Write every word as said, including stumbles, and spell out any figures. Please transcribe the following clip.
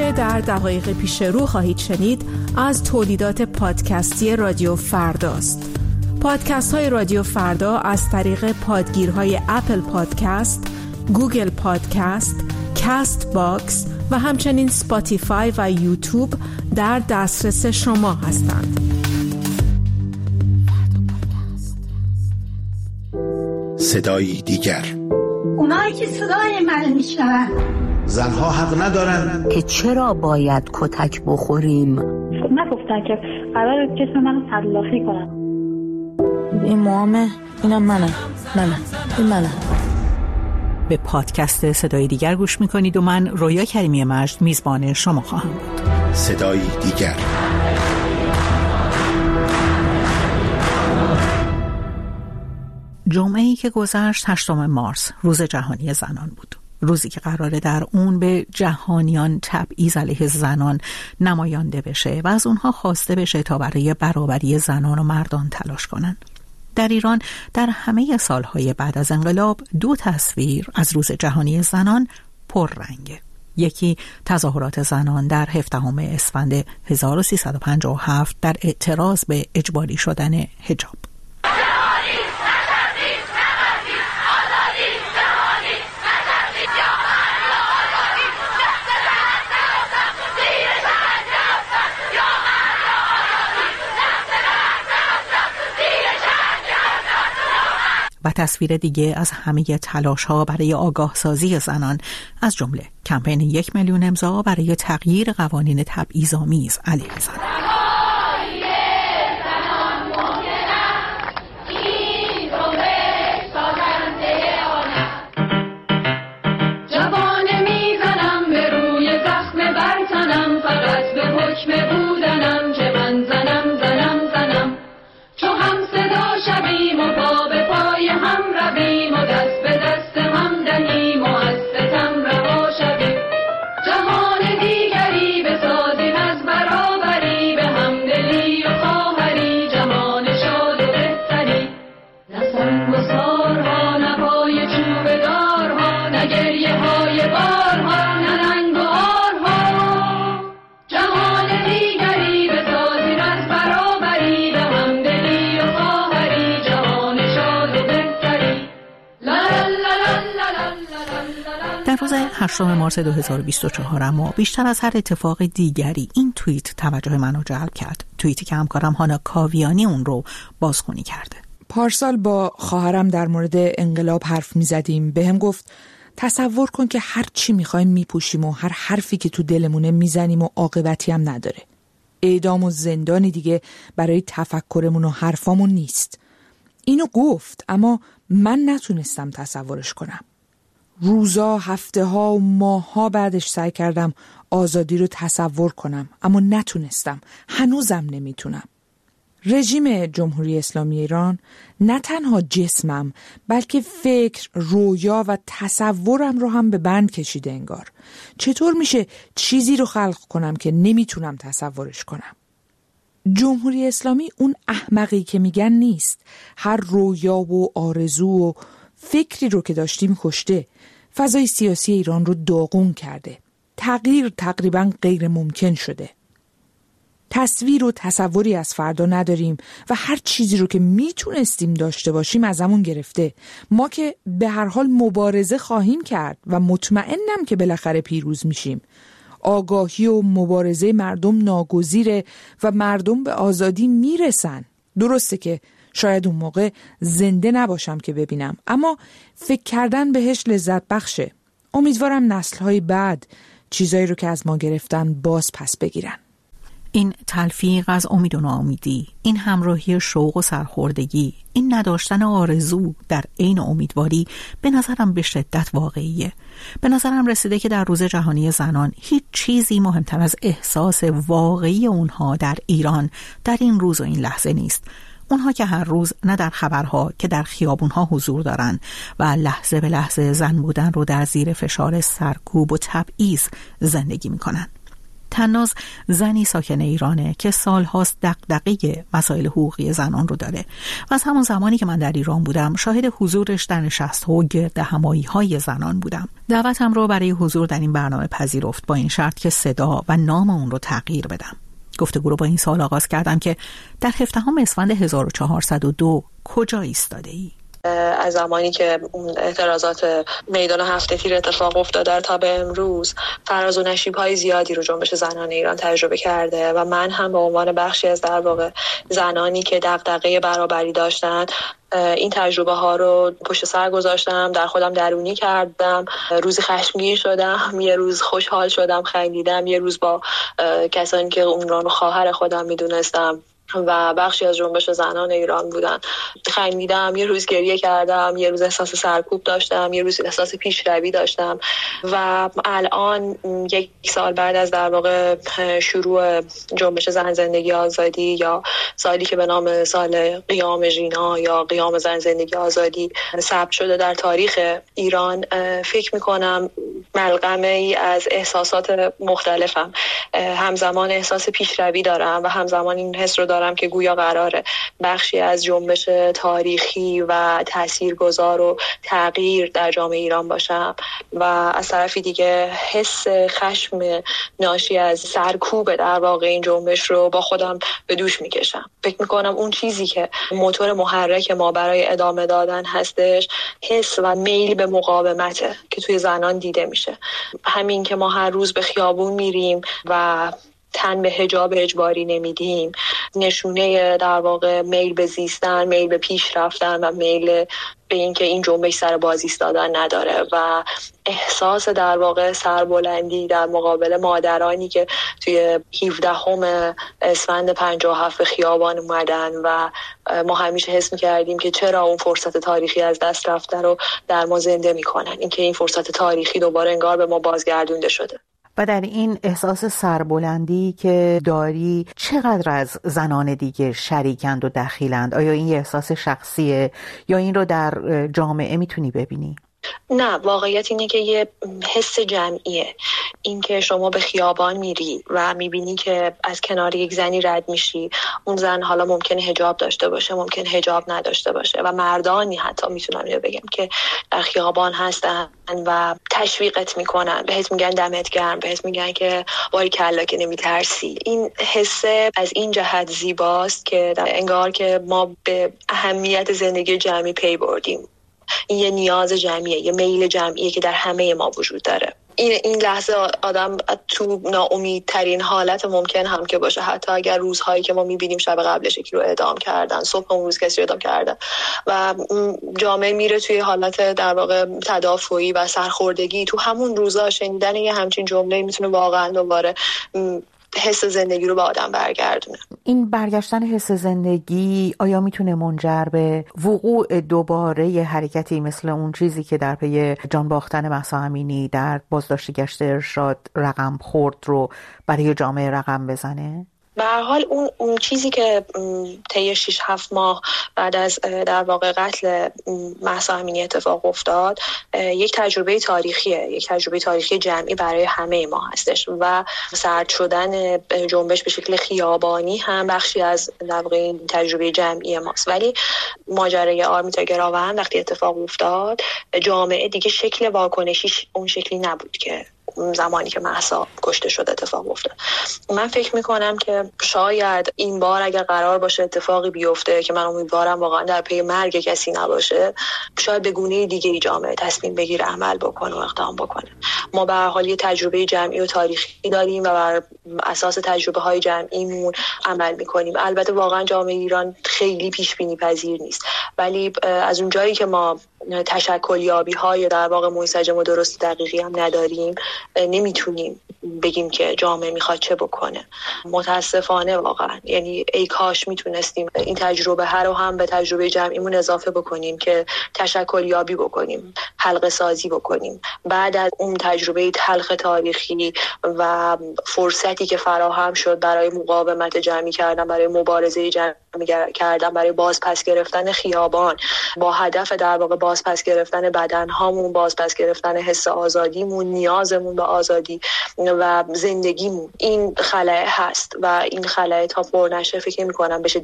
آنچه در دقایق پیش رو خواهید شنید از تولیدات پادکستی رادیو فرداست. پادکست های رادیو فردا از طریق پادگیرهای اپل پادکست، گوگل پادکست، کاست باکس و همچنین سپاتیفای و یوتیوب در دسترس شما هستند. صدایی دیگر، اونایی که صدای من میشنون. زنها حق ندارن که چرا باید کتک بخوریم. نگفتن که قرار جسم منو تلافی کنن. این موامه، اینم منم منم این منم. به پادکست صدای دیگر گوش میکنید و من رویا کریمی مجد میزبان شما خواهم بود. صدایی دیگر. جمعه‌ای که گذشت هشتم مارس روز جهانی زنان بود. روزی که قراره در اون به جهانیان تبعیض علیه زنان نمایانده بشه و از اونها خواسته بشه تا برای برابری زنان و مردان تلاش کنن. در ایران در همه سالهای بعد از انقلاب دو تصویر از روز جهانی زنان پررنگه. یکی تظاهرات زنان در هفدهم اسفند هزار و سیصد و پنجاه و هفت در اعتراض به اجباری شدن حجاب. و تصویر دیگه از همه تلاش‌ها برای آگاه سازی زنان، از جمله کمپین یک میلیون امضا برای تغییر قوانین تبعیض‌آمیز علیه زنان. هشتم مارس دو هزار و بیست و چهار اما بیشتر از هر اتفاق دیگری این توییت توجه منو جلب کرد. توییتی که همکارم هانا کاویانی اون رو بازخوانی کرده. پارسال با خواهرم در مورد انقلاب حرف می زدیم. به هم گفت تصور کن که هر چی می خوایم می پوشیم و هر حرفی که تو دلمونه می زنیم و عاقبتی هم نداره. اعدام و زندانی دیگه برای تفکرمون و حرفامون نیست. اینو گفت اما من نتونستم تصورش کنم. روزا، هفته ها و ماه ها بعدش سعی کردم آزادی رو تصور کنم اما نتونستم. هنوزم نمیتونم. رژیم جمهوری اسلامی ایران نه تنها جسمم بلکه فکر، رویا و تصورم رو هم به بند کشیده انگار. چطور میشه چیزی رو خلق کنم که نمیتونم تصورش کنم؟ جمهوری اسلامی اون احمقی که میگن نیست. هر رویا و آرزو و فکری رو که داشتیم کشته. فضای سیاسی ایران رو داغون کرده. تغییر تقریباً غیر ممکن شده. تصویر و تصوری از فردا نداریم و هر چیزی رو که میتونستیم داشته باشیم ازمون گرفته. ما که به هر حال مبارزه خواهیم کرد و مطمئنم که بالاخره پیروز میشیم. آگاهی و مبارزه مردم ناگزیره و مردم به آزادی میرسن. درسته که شاید اون موقع زنده نباشم که ببینم، اما فکر کردن بهش لذت بخشه. امیدوارم نسل‌های بعد چیزایی رو که از ما گرفتن باز پس بگیرن. این تلفیق از امید و ناامیدی، این همراهی شوق و سرخوردگی، این نداشتن آرزو در عین امیدواری به نظرم به شدت واقعیه. به نظرم رسیده که در روز جهانی زنان هیچ چیزی مهمتر از احساس واقعی اونها در ایران در این روز و این لحظه نیست. اونها که هر روز نه در خبرها که در خیابونها حضور دارن و لحظه به لحظه زن بودن رو در زیر فشار سرکوب و تبعیض زندگی میکنن. طناز زنی ساکن ایرانه که سالهاست دغدغه مسائل حقوقی زنان رو داره و از همون زمانی که من در ایران بودم شاهد حضورش در نشست‌ها و گردهمایی‌های زنان بودم. دعوتم رو برای حضور در این برنامه پذیرفت با این شرط که صدا و نام اون رو تغییر بدم. گفتگو رو با این سوال آغاز کردم که در هفدهم اسفند هزار و چهارصد و دو کجا ایستاده ای؟ از زمانی که اعتراضات میدان هفته تیر اتفاق افتاده تا به امروز فراز و نشیب‌های زیادی رو جنبش زنان ایران تجربه کرده و من هم به عنوان بخشی از در واقع زنانی که دغدغه برابری داشتن این تجربه ها رو پشت سر گذاشتم، در خودم درونی کردم. روزی خشمگین شدم، یه روز خوشحال شدم، خندیدم، یه روز با کسانی که اون رو خواهر خودم میدونستم و بخشی از جنبش زنان ایران بودن خندیدم، یه روز گریه کردم، یه روز احساس سرکوب داشتم، یه روز احساس پیشروی داشتم و الان یک سال بعد از در واقع شروع جنبش زن زندگی آزادی یا سالی که به نام سال قیام ژینا یا قیام زن زندگی آزادی ثبت شده در تاریخ ایران، فکر میکنم ملغمه ای از احساسات مختلفم. همزمان احساس پیشروی دارم و همزمان این حس رو دارم که گویا قراره بخشی از جنبش تاریخی و تاثیرگذار و تغییر در جامعه ایران باشم و از طرفی دیگه حس خشم ناشی از سرکوب در واقع این جنبش رو با خودم به دوش میکشم. فکر میکنم اون چیزی که موتور محرک ما برای ادامه دادن هستش حس و میل به مقاومته که توی زنان دیده میشه. همین که ما هر روز به خیابون میریم و تن به حجاب اجباری نمیدیم نشونه در واقع میل به زیستن، میل به پیش رفتن و میل به اینکه این جنبش سر باز ایستادن نداره و احساس در واقع سربلندی در مقابل مادرانی که توی هفدهم اسفند پنجاه و هفت خیابان اومدن و ما همیشه حس می‌کردیم که چرا اون فرصت تاریخی از دست رفته رو در ما زنده می‌کنن، اینکه این فرصت تاریخی دوباره انگار به ما بازگردونده شده. و در این احساس سربلندی که داری چقدر از زنان دیگه شریکند و دخیلند؟ آیا این یه احساس شخصیه یا این رو در جامعه میتونی ببینی؟ نه، واقعیت اینه که یه حس جمعیه. این که شما به خیابان میری و میبینی که از کنار یک زنی رد میشی، اون زن حالا ممکنه حجاب داشته باشه، ممکنه حجاب نداشته باشه و مردانی حتی میتونم اینو بگم که در خیابان هستن و تشویقت میکنن، بهت میگن دمت گرم، بهت میگن که وای کلا که نمیترسی. این حس از این جهت زیباست که انگار که ما به اهمیت زندگی جمعی پی بردیم. این یه نیاز جمعیه، یه میل جمعیه که در همه ما وجود داره. این این لحظه آدم تو ناامیدترین حالت ممکن هم که باشه، حتی اگر روزهایی که ما میبینیم شب قبلش یکی رو اعدام کردن، صبح اون روز کسی رو اعدام کردن و جامعه میره توی حالت در واقع تدافعی و سرخوردگی، تو همون روزا شنیدن یه همچین جمله میتونه واقعا دوباره حس زندگی رو به آدم برگردونه. این برگشتن حس زندگی آیا میتونه منجر به وقوع دوباره یه حرکتی مثل اون چیزی که در پی جان باختن مهسا امینی در بازداشت گشت ارشاد رقم خورد رو برای جامعه رقم بزنه؟ به هر حال اون اون چیزی که طی شش هفت ماه بعد از در واقع قتل مهسا امینی اتفاق افتاد، یک تجربه تاریخیه، یک تجربه تاریخی جمعی برای همه ما هستش و سرد شدن جنبش به شکل خیابانی هم بخشی از در واقع این تجربه جمعی ماست. ولی ماجرای آرمیتا گراون وقتی اتفاق افتاد، جامعه دیگه شکل واکنشیش اون شکلی نبود که زمانی که مهسا کشته شد اتفاق افتاد. من فکر میکنم که شاید این بار اگر قرار باشه اتفاقی بیفته که من امیدوارم واقعا در پی مرگ کسی نباشه، شاید به گونه دیگه جامعه تصمیم بگیره، عمل بکنه و اقدام بکنه. ما به هر حال یه تجربه جمعی و تاریخی داریم و بر اساس تجربه های جمعیمون عمل میکنیم. البته واقعا جامعه ایران خیلی پیش بینی پذیر نیست، ولی از اون جایی که ما تشکلیابی های در واقع منسجم و درست دقیقی هم نداریم، نمیتونیم بگیم که جامعه میخواد چه بکنه. متاسفانه واقعا، یعنی ای کاش میتونستیم این تجربه هر رو هم به تجربه جمعیمون اضافه بکنیم که تشکلیابی بکنیم، حلقه سازی بکنیم. بعد از اون تجربه تلخ تاریخی و فرصتی که فراهم شد برای مقاومت جمعی کردن، برای مبارزه جمعی کردن، برای باز پس گرفتن خیابان با هدف در واقع بازپس گرفتن بدن هامون، بازپس گرفتن حس آزادیمون، نیازمون به آزادی و زندگیمون. این خلأ هست و این خلأ تا پر نشه فکر می‌کنم بشه